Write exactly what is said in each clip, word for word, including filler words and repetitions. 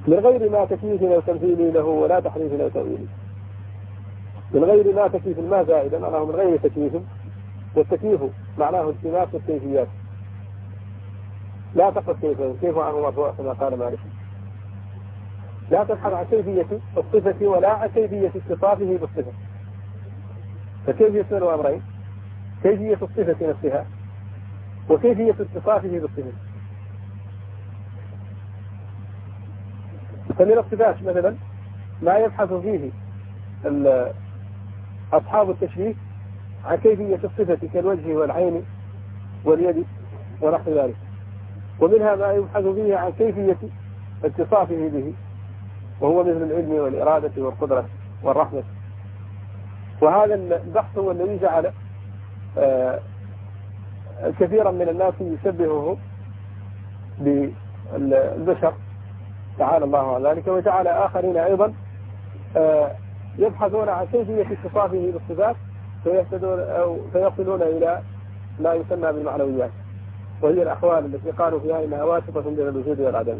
من غير ما تكييف أو تمثيل له ولا تحريف أو تأويل. من غير ما تكييف ما زائدا معناه من غير تكييف، والتكييف معناه التماس الكيفيات. لا تقل كيف كيف عنه مرفوع كما قال مالك. لا تبحث عن كيفية الصفة ولا عن كيفية اتصافه بالصفة. فكيف يسمى أمرين: كيفية الصفة نفسها وكيفية اتصافه بالصفة. فمن الصفات مثلا ما يبحث فيه أصحاب التشبيه عن كيفية الصفة كالوجه والعين واليد ونحو ذلك، ومنها ما يبحث فيه عن كيفية اتصافه به، وهو مثل العلم والإرادة والقدرة والرحمة. وهذا البحث هو الذي جعل آه كثيرا من الناس يشبهه بالبشر تعالى الله عن ذلك، وجعل آخرين أيضا آه يبحثون عن كيفية اتصافه بالصفات فيهتدون أو فيصلون إلى ما يسمى بالمعنويات، وهي الأحوال التي قالوا فيها إنها واسطة بين الوجود والعدم.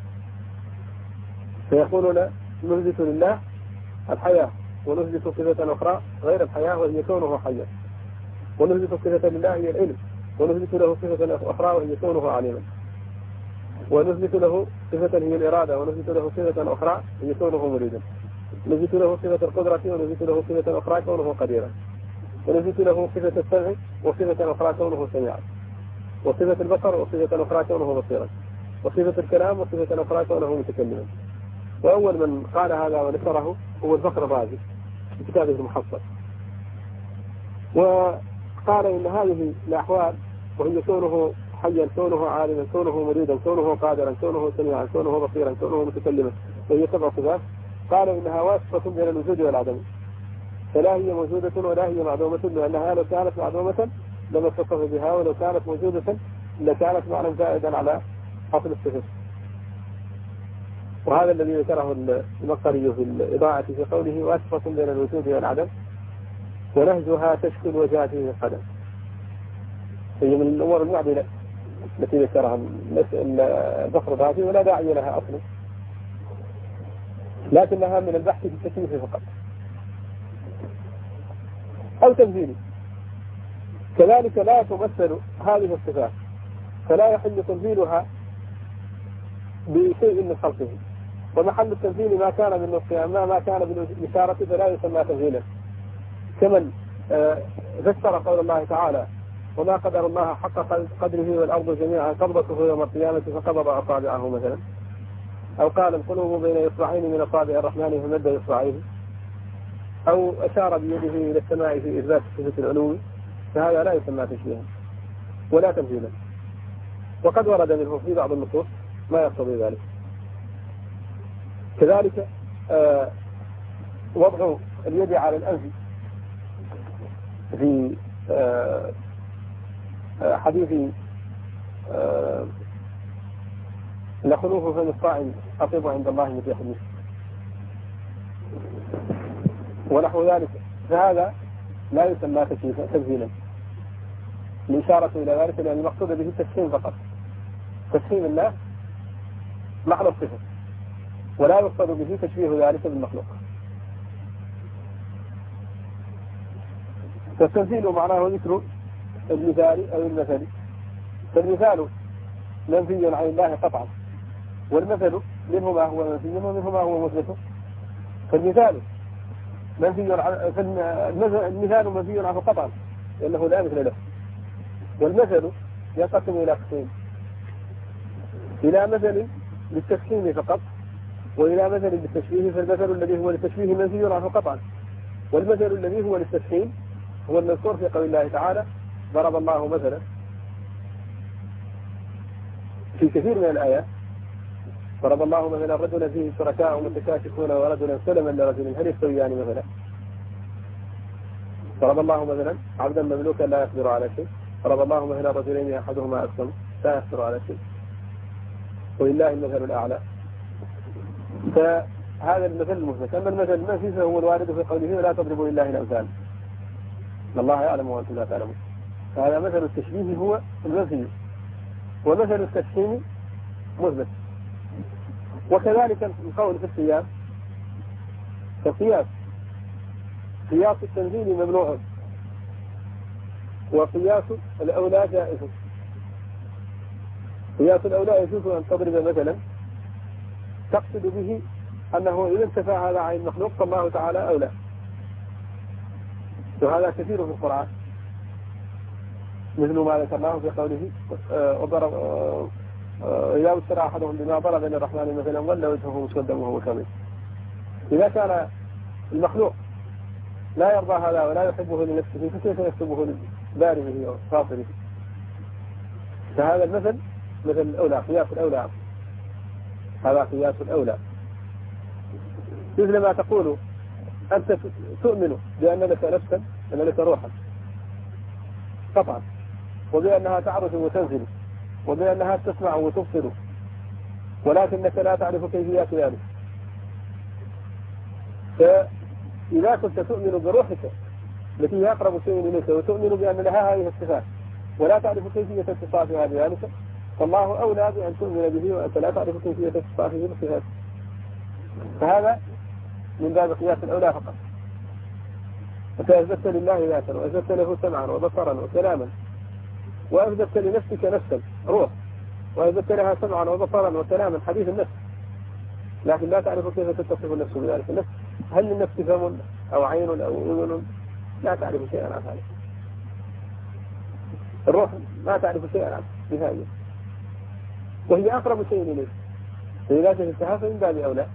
فيقولون نثبت لله الحياة ونثبت صفة أخرى غير الحياة وهي كونه حيا، ونثبت صفة لله هي العلم ونثبت له صفة أخرى وهي كونه عليما، ونثبت له صفة هي الإرادة ونثبت له صفة أخرى هي كونه مريدا، نثبت له صفة القدرة ونثبت له صفة أخرى كونه قديرا، ونثبت له صفة السمع وصفة أخرى كونه سميعا، وصفة البصر وصفة أخرى كونه بصيرا، وصفة الكلام وصفة أخرى كونه متكلما. وأول من قال هذا ونشره هو الفخر الرازي في كتابه المحصل، وقال إن هذه الأحوال وهي كونه حيا كونه عالما كونه مريدا كونه قادرا كونه سميعا كونه بصيرا كونه متكلما، وهي سبع صفات، قال إنها واسطة بين الوجود والعدم، فلا هي موجودة ولا هي معدومة، لأنها لو كانت معدومة لم تتصف بها، ولو كانت موجودة لكانت معنى زائدا على أصل الصفة. وهذا الذي ذكره المقري في الإضاءة في قوله واسطة بين الوجود والعدم ونهجها تشكل وجهته القدم. هي من الأمور المعدلة التي ذكرها الفخر هذه ولا داعي لها أصلا، لكنها من البحث في التكليف فقط أو تنزيله. كذلك لا تمثل هذه الصفات، فلا يحل تنزيلها بشيء من خلقه، ومحل التنزيل ما كان بالنص أما ما كان بالإشارة فلا يسمى تنزيلا. كمن ذكر قول الله تعالى وما قدر الله حق قدره والأرض جميعا قبضته يوم القيامة فقبض أصابعه مثلا، أو قال القلوب بين إصبعين من أصابع الرحمن فمد إصبعيه، أو أشار بيده إلى السماء في إثبات صفة العلو، فهذا لا يسمى تشبيها ولا تمثيلا، وقد ورد منه في بعض النصوص ما يقتضي ذلك. كذلك آه وضع اليد على الأنف في آه حديث آه لخلوه فم الصائم أطيب عند الله من ريح المسك ونحو ذلك، فهذا لا يسمى تمثيلا، الإشارة إلى ذلك لأن المقصود به التسخين فقط، تسخين الله معنى الصفة، ولا يقصد به تشبيه ذلك بالمخلوق. فالتمثيل معناه ذكر المثال أو المثل، فالمثال منفي عن الله قطعا، والمثل منه ما هو منفي ومنه ما هو مثبت. فالمثال منفي عن المثال منفي عنه قطعا لأنه لا مثل له، والمثل ينقسم إلى قسمين: إلى مثل للتسخين فقط، وإلى مثل للتشبيه. فالمثل الذي هو للتشبيه منفي عنه قطعا، والمثل الذي هو للتسخين هو المذكور في قول الله تعالى ضرب الله مثلا في كثير من الآيات، ضرب الله مثلا رجلا فيه شركاء متكاشفون ورجلا سلما لرجل هل يستويان مثلا. ضرب الله مثلا عبدا مملوكا لا يقدر على شيء، ضرب الله مثلا رجلين أحدهما أسلم لا يقدر على شيء، ولله المثل الأعلى. فهذا المثل المثبت. أما المثل المنفي فهو الوارد في قوله ولا تضربوا لله الأمثال الله يعلم وأنتم لا تعلمون. فهذا مثل التشبيه هو المنفي، ومثل التسخين مثبت. وكذلك القول في القياس كقياس قياس التنزيل ممنوع وقياس الأولى جائز. قياس الأولى يجوز أن تضرب مثلا تقصد به أنه إذا انتفع هذا عن المخلوق فالله تعالى أولى، وهذا كثير في القرآن مثل ما ذكرناه في قوله وضرب إذا اشترى أحدهم بما ضرب للرحمن مثلا ظل وجهه مسودا وهو كظيم. إذا كان المخلوق لا يرضى هذا ولا يحبه لنفسه فكيف يكتبه لبارئه وفاطره؟ فهذا المثل مثل الأولى، قياس الأولى، هذا قياس الأولى. مثل ما تقول أنت تؤمن بأن لك نفسا أن لك روحا قطعا، وبأنها تعرف وتنزل، وبأنها تسمع وتبصر، ولكنك لا تعرف كيفيات ذلك. فإذا كنت تؤمن بروحك التي هي أقرب شيء إليك وتؤمن بأن لها هذه الصفات ولا تعرف كيفية اتصافها بذلك، فالله أولى بأن تؤمن به وأنت لا تعرف كيفية اتصافه بالصفات. فهذا من باب قياس الأولى فقط. فأثبت لله ذاتا وأثبت له سمعا وبصرا وكلاما، وأثبت لنفسك نفسا روح، وأثبت لها سمعا وبصرا وكلاما حديث النفس، لكن لا تعرف كيف تتصف النفس بذلك. النفس هل للنفس فم أو عين أو أذن؟ لا تعرف شيئا عن هذا. الروح ما تعرف شيئا عن بهذه، وهي أقرب شيء إليك، فإذا جهلتها فمن باب أولى.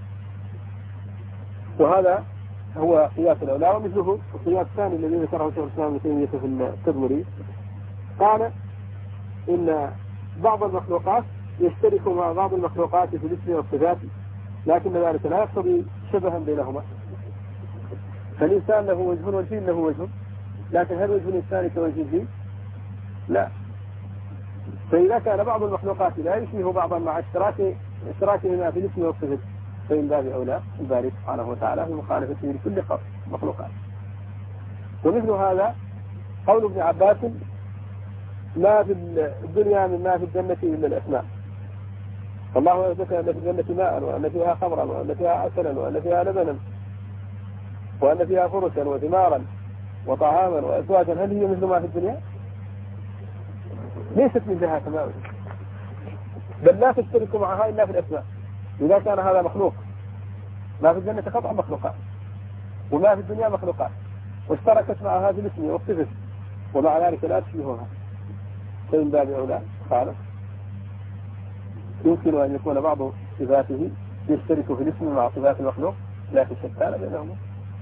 وهذا هو قياس الأولى. ومثله القياس الثاني الذي ذكره شيخ الإسلام ابن تيمية في التدمري، قال إن بعض المخلوقات يشترك مع بعض المخلوقات في الاسم والصفات، لكن ذلك لا يقتضي شبها بينهما. فالإنسان له وجه والجن له وجه، لكن هل وجه الإنسان كوجه الجن؟ لا. فإذا كان بعض المخلوقات لا يشبه بعضا مع اشتراك اشتراكهما في الاسم والصفات فإن باب أولى الباري سبحانه وتعالى في مخالفته لكل مخلوقات. ومثل هذا قول ابن عباس ما في الدنيا من ما في الجنة إلا الأسماء. فالله يثبت أن في الجنة ماء، وأن فيها خمرا، وأن فيها عسلا، وأن فيها لبنا، وأن فيها فرشا وثمارا وطعاما وأزواجا. هل هي مثل ما في الدنيا؟ ليست من جهة سماوية، بل لا تشترك معها إلا في الأسماء. إذا كان هذا مخلوق، ما في الجنة قطع مخلوقات، وما في الدنيا مخلوقات، واشتركت مع هذه الاسم والصفة، ومع ذلك لا تشبهها، فمن باب أولى خالص. يمكن أن يكون بعض صفاته يشترك في الاسم مع صفات المخلوق، لكن شتان بينهما.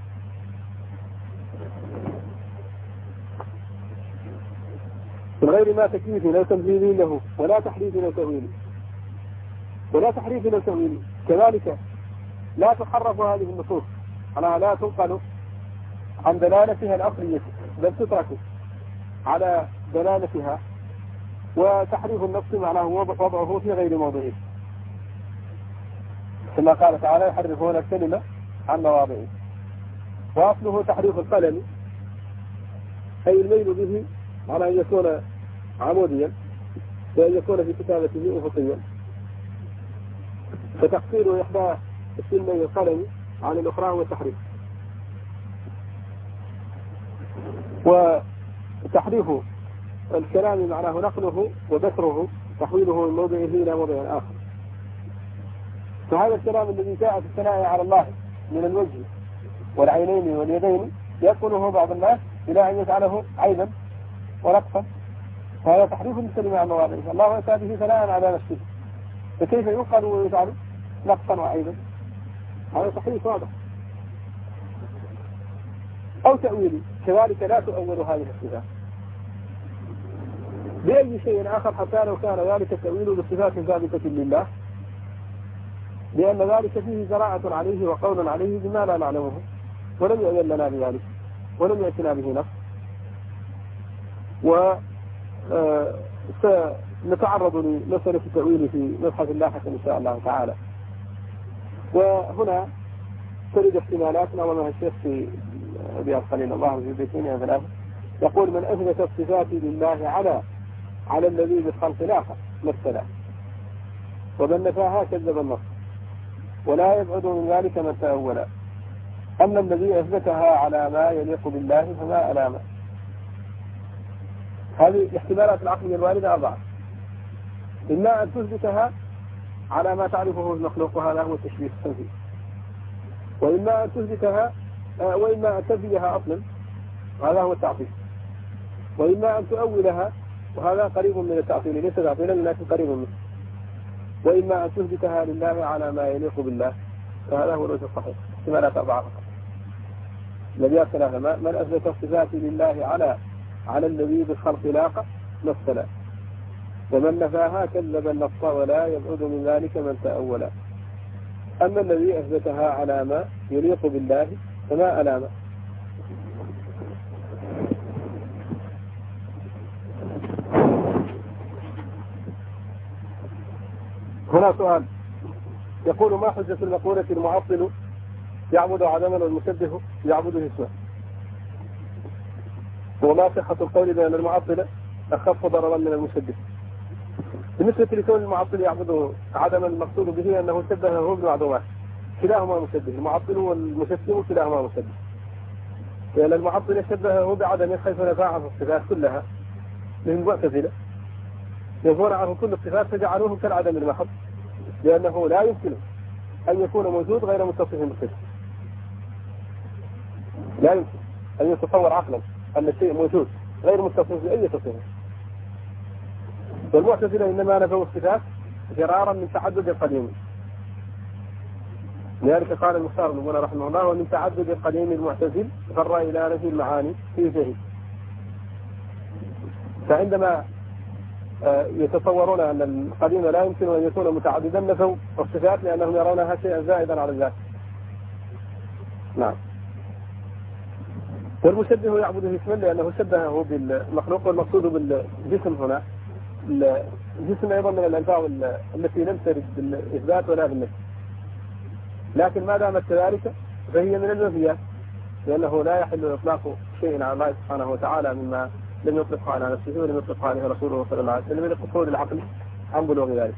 من غير ما تكييف لو تمثيل له، ولا تحريف لو تأويل، ولا تحريف لو تأويل. كذلك لا تحرف هذه النصوص، أنا لا تنقل عن دلالتها الأصلية، بل تترك على دلالتها، وتحريف النص معناه وضعه في غير موضعه، كما قال تعالى يحرفون الكلمة عن مواضعه. وأصله تحريف القلم، أي الميل به على أن يكون عموديا، وأن يكون في كتابته أفقيا، فتقصير إحدى السلمي القلم عن الأخرى هو التحريف. وتحريف الكلام معناه نقله وبكره، تحويله من موضعه إلى موضع آخر. فهذا الكلام الذي جاء في الثناء على الله من الوجه والعينين واليدين يقوله بعض الناس إلى أن يجعله عيبا ونقصا، فهذا تحريف الكلمة عن مواضعه. الله أتى به ثناء على نفسه، فكيف يقال ويجعل نقصا وعيبا؟ هذا تحريف واضح. أو تأويل، كذلك لا تؤول هذه الصفات بأي شيء آخر حتى لو كان ذلك التأويل بصفات ثابتة لله، لأن ذلك فيه جراءة عليه وقول عليه بما لا نعلمه، ولم يؤذن لنا بذلك، ولم يأتنا به نص. وسنتعرض لمسألة التأويل في مبحث لاحق إن شاء الله تعالى. وهنا تريد احتمالات نظمها الشيخ في أبي الخليل الله في بيتين ثلاثة، يقول من أثبت الصفات لله على على الذي بالخلق لاحق مثلا، ومن نفاها كذب النص. ولا يبعد من ذلك من تأول. أما الذي أثبتها على ما يليق بالله فما ألامه. هذه احتمالات العقل الواردة أربعة. إما أن تثبتها على ما تعرفه المخلوق وهذا هو التشبيه التنفيذ، وإما أن تثبتها وإما أن تنفيها أصلا وهذا هو التعطيل، وإما أن تؤولها وهذا قريب من التعطيل ليس تعطيلا لكن قريب منه، وإما أن تثبتها لله على ما يليق بالله فهذا هو الوجه الصحيح. احتمالات أربعة فقط. الذي ثلاثة من أثبت الصفات لله على على الذي بالخلق لاقى مثلا، ومن نفاها كذب النص ولا يبعد من ذلك من تأول. أما الذي أثبتها على ما يليق بالله فما ألامه. هنا سؤال يقول ما حجة المقولة المعطل يعبد عدما والمشبه يعبده اسمه، وما صحة القول بأن المعطل أخف ضررا من المشبه؟ بالنسبة لكون المعطل يعبد عدما المقصود به أنه شبهه بالمعدومات، كلاهما مشبه، المعطل والمشبه كلاهما مشبه، لأن المعطل شبهه بعدم حيث نفى عنه الصفات كلها من المعتزلة، ينفون عنه كل الصفات فجعلوه كالعدم المحض، لأنه لا يمكن أن يكون موجود غير متصف بالصفة. لا يمكن أن يتصور عقلا أن الشيء موجود غير متصف بأي صفة. والمعتزلة إنما نفوا الصفات فرارا من تعدد القديم، لذلك قال المختار بن منى رحمه الله ومن تعدد القديم المعتزل فر إلى نفي المعاني في جهل. فعندما يتصورون أن القديم لا يمكن أن يكون متعددا نفوا الصفات لأنهم يرونها شيئا زائدا على الذات. نعم. والمشبه يعبده اسما لأنه شبهه بالمخلوق، والمقصود بالجسم هنا الجسم أيضا من الأنواع التي لم ترد بالإثبات ولا بالنفي، لكن ما دامت كذلك فهي من المنفيات، لأنه لا يحل إطلاق شيء على الله سبحانه وتعالى مما لم يطلقه على نفسه ولم يطلقه عليه رسوله صلى الله عليه وسلم من القصور العقل عن بلوغ ذلك.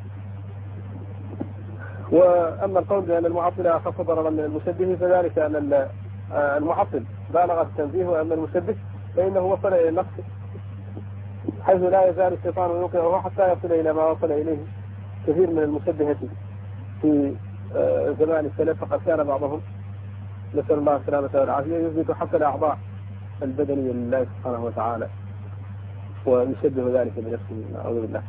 وأما القول بأن المعطل أخف ضررا من المشبه فذلك أن المعطل بالغ التنزيه، وأما المشبه فإنه وصل إلى النقص حيث لا يزال الشيطان يوقعه حتى يصل إلى ما وصل إليه كثير من المشبهة في زمان السلف، فقد كان بعضهم نسأل الله السلامة والعافية يثبت حتى الأعضاء البدنية لله سبحانه وتعالى ويشبه ذلك بنفسه أعوذ بالله.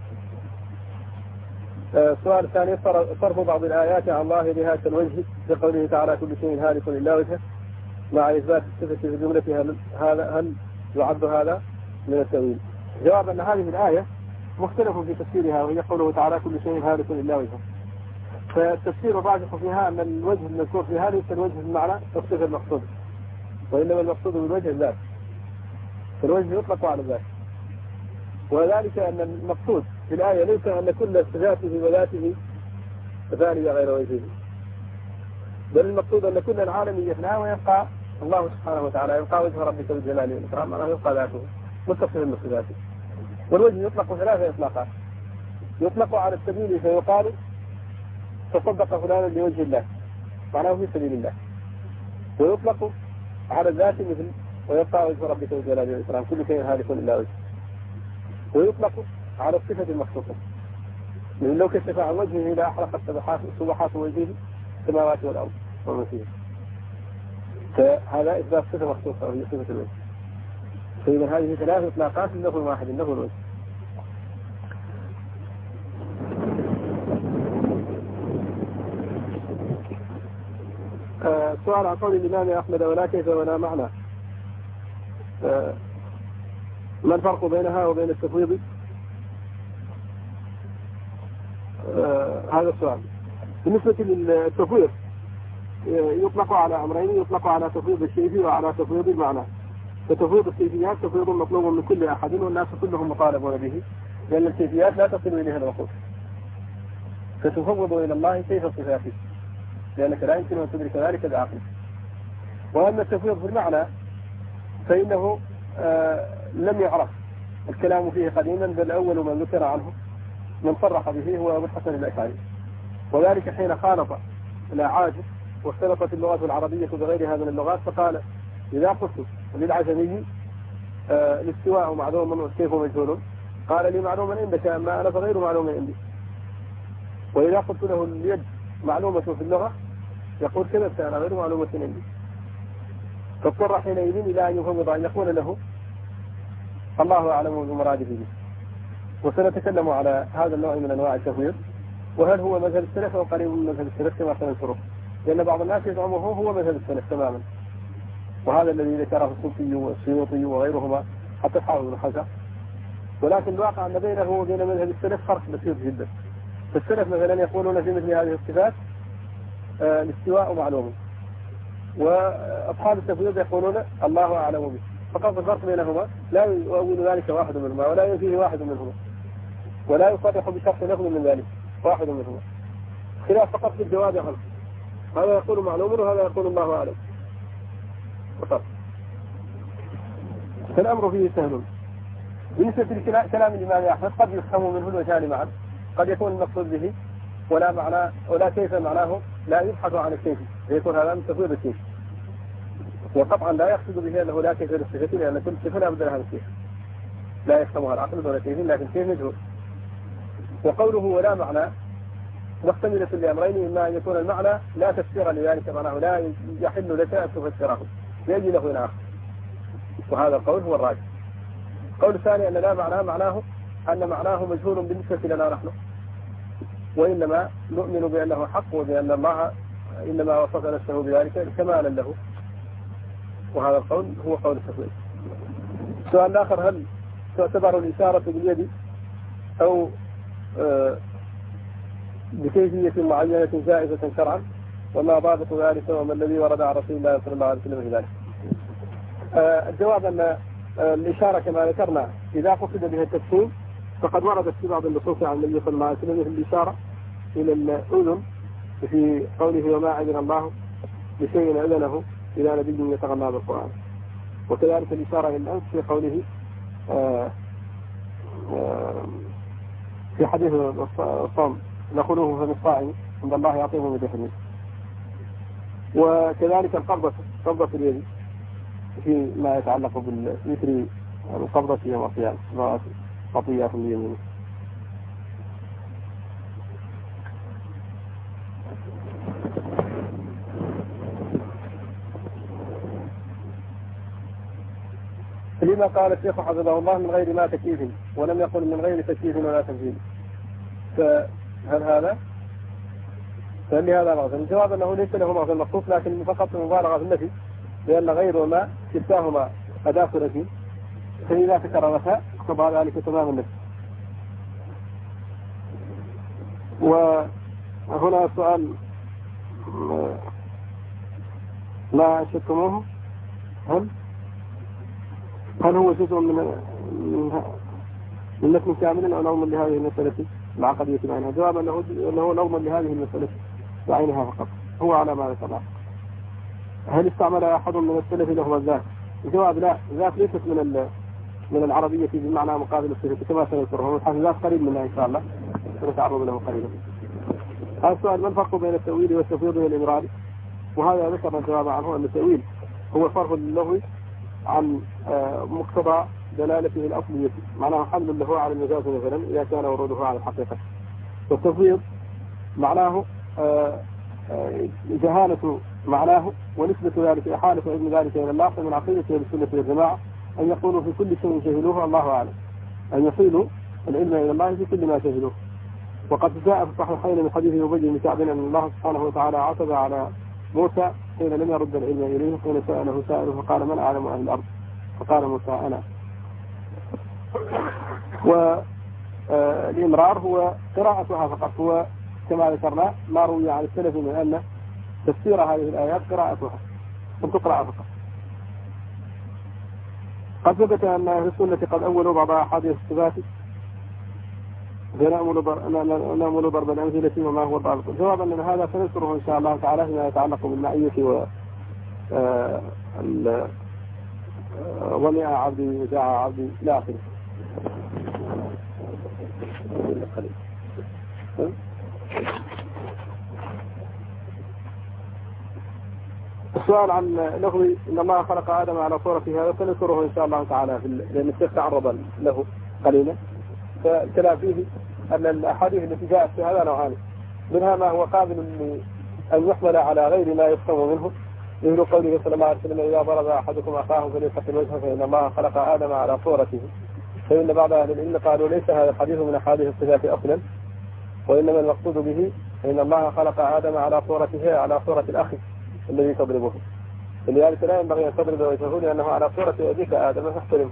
السؤال الثاني صرف بعض الآيات عن ظاهرها كالوجه بقوله تعالى كل شيء هالك إلا وجهه مع إثبات الصفة في جملتها، هذا هل يعد هذا من التأويل؟ جواب أن هذه الآية مختلف في تفسيرها، وهي قوله تعالى كل شيء هالك إلا وجهه، فالتفسير الراجح فيها أن الوجه المذكور في هذه الوجه بمعنى الصفة المقصود، وإنما المقصود بالوجه الذات، فالوجه يطلق على الذات، وذلك أن المقصود في الآية ليس أن كل صفاته وذاته ثانية غير وجهه، بل المقصود أن كل العالم يفنى ويبقى الله سبحانه وتعالى، يبقى وجه ربك بالجلال والإكرام معناه يبقى ذاته متصف بصفاته. والوجه يطلق ثلاثة إطلاقات، يطلق على السبيل فيقال تصدق فلانا لوجه الله معناه في سبيل الله، ويطلق على الذات مثل ويبقى وجه ربك بالجلال والإكرام كل شيء هالك إلا وجهه، ويطلق على الصفة المخصوصة من لو كشف عن وجهه لا أحرقت سبحات وجهه السماوات والأرض ومن فيها، فهذا إثبات صفة مخصوصة وهي صفة الوجه. فإذا هذه ثلاث إطلاقات له واحد له الوجه. آه سؤال عن قول الإمام أحمد ولا كيف ولا معنى، آه ما الفرق بينها وبين التفويض؟ آه هذا السؤال. بالنسبة للتفويض يطلق على أمرين، يطلق على تفويض الشيء وعلى تفويض المعنى. فتفويض الكيفيات تفويض مطلوب من كل أحد والناس كلهم مطالبون به، لأن الكيفيات لا تصل إليها العقول، فتفوض إلى الله كيف صفاته لأنك لا يمكن أن تدرك ذلك بعقل. وأما التفويض في المعنى فإنه آه لم يعرف الكلام فيه قديما، بل أول من ذكر عنه من صرح به هو أبو الحسن الأشعري وذلك حين خالط الأعاجم واختلطت اللغات العربية بغيرها من اللغات، فقال إذا قلت للعجمي آه الاستواء معلوم والكيف مجهول، قال لي معلوم عندك أما أنا فغير معلوم عندي. وإذا قلت له اليد معلومة في اللغة يقول كذبت أنا غير معلومة عندي. فاضطر حينئذ إلى أن يفوض أن يقول له الله أعلم بمراده به. وسنتكلم على هذا النوع من أنواع التفويض، وهل هو مذهب السلف أو قريب من مذهب السلف كما سنذكره، لأن بعض الناس يزعمه هو مذهب السلف تماما، وهذا الذي ذكره الصوفي والسيوطي وغيرهما حتى حافظ بن حجر. ولكن الواقع أن بينه وبين مذهب السلف فرق بسيط جدا. فالسلف مثلا يقولون في مثل هذه الصفات آه الاستواء معلوم، وأصحاب التفويض يقولون الله أعلم به. فقط الفرق بينهما لا يؤول ذلك واحد منهما ولا ينفيه واحد منهما، ولا يصرح بشرط لفظ من ذلك واحد منهما، خلاف فقط في الجواب عنه. هذا يقول معلوم وهذا يقول الله أعلم فقط. فالأمر فيه سهل. بالنسبة لكلام الإمام أحمد قد يفهم منه الوجهان معا، قد يكون المقصود به ولا معنى ولا كيف معناه لا يبحث عن الكيف، يكون هذا من تفويض الكيف. وطبعا لا يقصد به أنه لا كيف للصفة، لأن كل صفة لا بد لها من كيف لا يفهمها العقل ولا كيف، لكن كيف مجهول. وقوله ولا معنى محتملة لأمرين، إما أن يكون المعنى لا تفسير لذلك معناه لا يحل لك أن تفسره يجي له إلى آخر، وهذا القول هو الراجح. القول الثاني أن لا معناه معناه أن معناه مجهول بالنسبة لنا نحن، وإنما نؤمن بأنه حق وبأن الله إنما وصف نفسه بذلك كمالا له، وهذا القول هو قول التفويض. السؤال الآخر: هل تعتبر الإشارة باليد أو آه بكيفية معينة جائزة شرعا؟ وما ضابط ذلك وما الذي ورد عن رسول الله صلى الله عليه وسلم في ذلك؟ آه الجواب أن آه الإشارة كما ذكرنا إذا قصد بها التفصيل فقد وردت في بعض النصوص عن النبي صلى الله عليه وسلم الإشارة إلى الأذن في قوله وما أذن الله لشيء أذنه إلى نبي يتغنى بالقرآن، وكذلك الإشارة إلى الأنف في قوله آه آه في حديث الصوم نقوله في الصائم عند الله يعطيه من دحمه. وكذلك القبضة قبضة اليد في ما يتعلق بالمثل القبضة يوم القيامة خطيئة في اليمين. لما قال الشيخ حفظه الله من غير ما تكييف، ولم يقل من غير تكييف ولا تمثيل، فهل هذا؟ فهل لهذا مغزى؟ الجواب أنه ليس له مغزى مخصوص، لكن فقط مبالغة في النفي، لأن غير وما كلتاهما أداة نفي، فإذا تكررتا اقتضى ذلك تمام النفي. وهنا سؤال ما شكتموه: هل هل هو جزء من من من نفي كامل أو نوم لهذه المسألة العقدية بعينها؟ جواب أنه أنه نوم لهذه المسألة بعينها فقط، هو على ما ذكرنا. هل استعمل أحد من السلف له الذات؟ الجواب لا، ذات ليست من من العربية بمعنى مقابل الصفة كما سنذكره، ذات قريب منها إن شاء الله سنتعرض له قريبا. هذا السؤال: ما الفرق بين التأويل والتفويض والإمرار؟ وهذا ذكرنا الجواب عنه أن التأويل هو الصرف اللغوي عن مقتضى دلالته الأصلية، معناه حمل له على المجاز مثلا إذا كان وروده على الحقيقة. والتفويض معناه جهالة معناه ونسبة ذلك إحالة علم ذلك إلى الله. فمن عقيدة السنة والجماعة أن يقولوا في كل شيء جهلوه الله أعلم، أن يصيلوا العلم إلى الله في كل ما جهلوه. وقد جاء في الصحيحين من حديث أبي بن كعب أن الله سبحانه وتعالى عتب على موسى حين لم يرد العلم إليه، حين سأله سائله فقال من أعلم أهل الأرض؟ فقال موسى أنا. والإمرار هو قراءتها فقط، هو كما ذكرنا ما روي عن السلف من أن تفسير هذه الآيات قراءتها وتقرأ فقط. قد ثبت أن أهل السنة قد أولوا بعض أحاديث الصفات نأمل ضرب الأمثلة وما هو الضابط. الجواب أن هذا سنذكره إن شاء الله تعالى فيما يتعلق بالمعية و ومئة عبدي وداع عبدي إلى آخره. السؤال عن لفظ إن الله خلق آدم على صورته، هذا سنذكره إن شاء الله تعالى في لأن الشيخ تعرض له قليلا. فالكلام فيه أن الأحاديث التي جاءت في هذا نوعان، منها ما هو قابل أن يحمل على غير ما يفهم منه، مثل قوله صلى الله عليه وسلم إذا ضرب أحدكم أخاه فليستقم وجهه فإن الله خلق آدم على صورته. فإن بعض أهل العلم قالوا ليس هذا الحديث من أحاديث الصفات أصلا، وإنما المقصود به فإن الله خلق آدم على صورته على صورة الأخ الذي تضربه، فلذلك لا ينبغي أن تضرب وجهه لأنه على صورة أبيك آدم فاحترمه.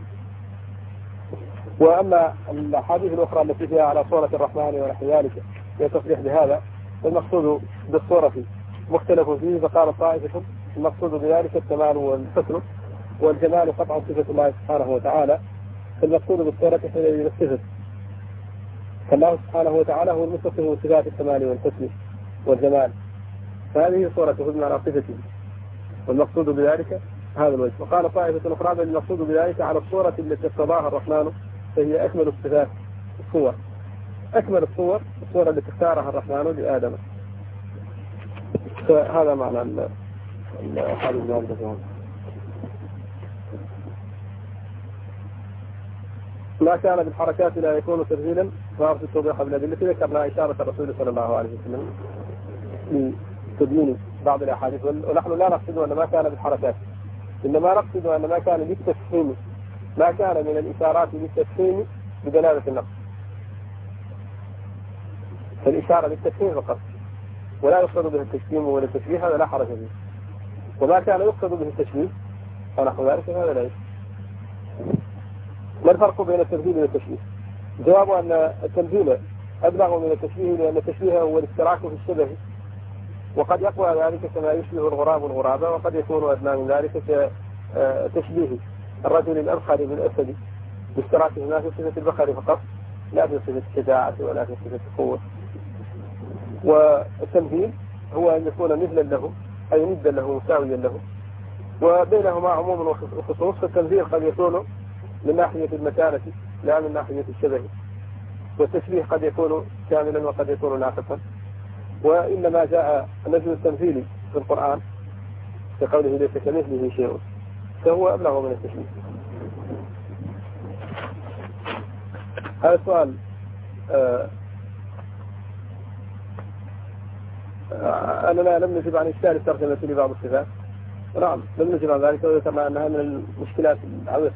وأما الحديث الأخرى التي فيها على صورة الرحمن ونحو ذلك هي تصريح بهذا، المقصود بالصورة مختلف فيه. فقال طائفة المقصود بذلك الكمال والحسن والجمال قطع صفة الله سبحانه وتعالى، فالمقصود بالصورة حين الصفة، فالله سبحانه وتعالى هو المتصف بصفات الكمال والحسن والجمال، فهذه صورته بمعنى صفته، والمقصود بذلك هذا الوجه. وقال طائفة أخرى بل المقصود بذلك على الصورة التي اقتضاها الرحمن، فهي أكمل الصفات الصور، أكمل الصور الصورة التي اختارها الرحمن لآدم. فهذا معنى الحديث الجواب. ما كان بالحركات لا يكون تبديلا، فأرسل التوضيح بالأدلة ذكرنا إشارة الرسول صلى الله عليه وسلم لتبيين بعض الأحاديث، ونحن لا نقصد أن ما كان بالحركات، إنما نقصد أن ما كان بالتفهيم، ما كان من الإشارات بالتفهيم بدلالة النقص، فالإشارة بالتفهيم فقط ولا يقصد به التشبيه ولا التشبيه، هذا لا حرج فيه. وما كان يقصد به التشبيه فنحو ذلك هذا لا يجوز. ما الفرق بين التمثيل والتشبيه؟ جواب أن التمثيل أبلغ من التشبيه، لأن التشبيه هو الاشتراك في الشبه، وقد يقوى ذلك كما يشبه الغراب الغرابة، وقد يكون أدنى من ذلك كتشبيه الرجل الأبخر بالأسد باشتراكه ما في صفة البخر فقط، لا في صفة الشجاعة ولا في صفة القوة. والتمثيل هو أن يكون مثلا له أي ندا له مساويا له، وبينهما عموم وخصوص. فالتمثيل قد يكون من ناحية المكانة لا من ناحية الشبه، والتشبيه قد يكون كاملا وقد يكون ناقصا. وإنما جاء نفي التمثيل في القرآن كقوله ليس كمثله شيء، فهو أبلغ من التشبيه. هذا السؤال آه آه أننا لم نجب عن إشكال الترجمة لبعض الصفات. نعم لم نجب عن ذلك، وذكرنا أنها من المشكلات العويصة.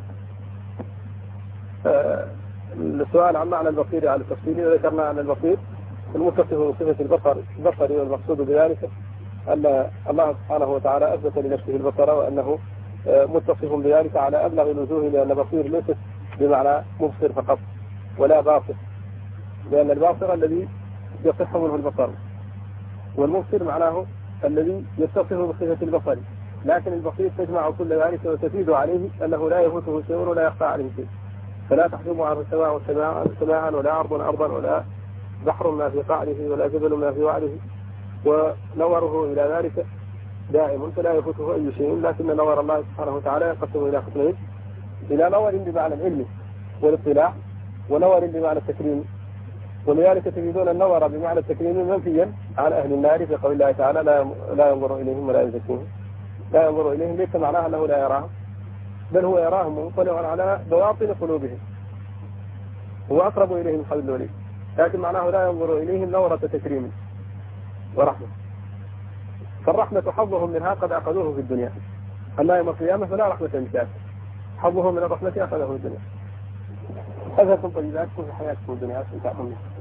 آه السؤال عن معنى البصير على التفصيل، وذكرنا أن البصير المتصف بصفة البصر البصري، والمقصود بذلك أن الله سبحانه وتعالى أثبت لنفسه البصر، وأنه متصف بذلك على أبلغ الوجوه، لأن بصير ليست بمعنى مبصر فقط ولا باصر، لأن الباصر الذي يصح منه البصر، والمبصر معناه الذي يتصف بصفة البصر، لكن البصير تجمع كل ذلك وتفيد عليه أنه لا يفوته شيء ولا يخفى عليه شيء، فلا تحجب عنه سماء سماء ولا أرض أرضا ولا بحر ما في قعره ولا جبل ما في وعره، ونوره إلى ذلك دائم فلا يفوته أي شيء. لكن نور الله سبحانه وتعالى يقسم إلى قسمين، إلى نور بمعنى العلم والاطلاع، ونور بمعنى التكريم. ولذلك تجدون النور بمعنى التكريم منفيا على أهل النار في قول الله تعالى لا لا ينظر إليهم ولا يزكيهم. لا ينظر إليهم ليس معناه أنه لا يراهم، بل هو يراهم مطلعا على بواطن قلوبهم، هو أقرب إليهم من حبل الوريد، لكن معناه لا ينظر إليهم نورة تكريم ورحمة. فالرحمة حظهم منها قد أخذوه في الدنيا، أما يوم القيامة فلا رحمة امتاز، حظهم من الرحمة أخذه في الدنيا. أذهبتم طيباتكم في حياتكم الدنيا، أستمتعتم بها.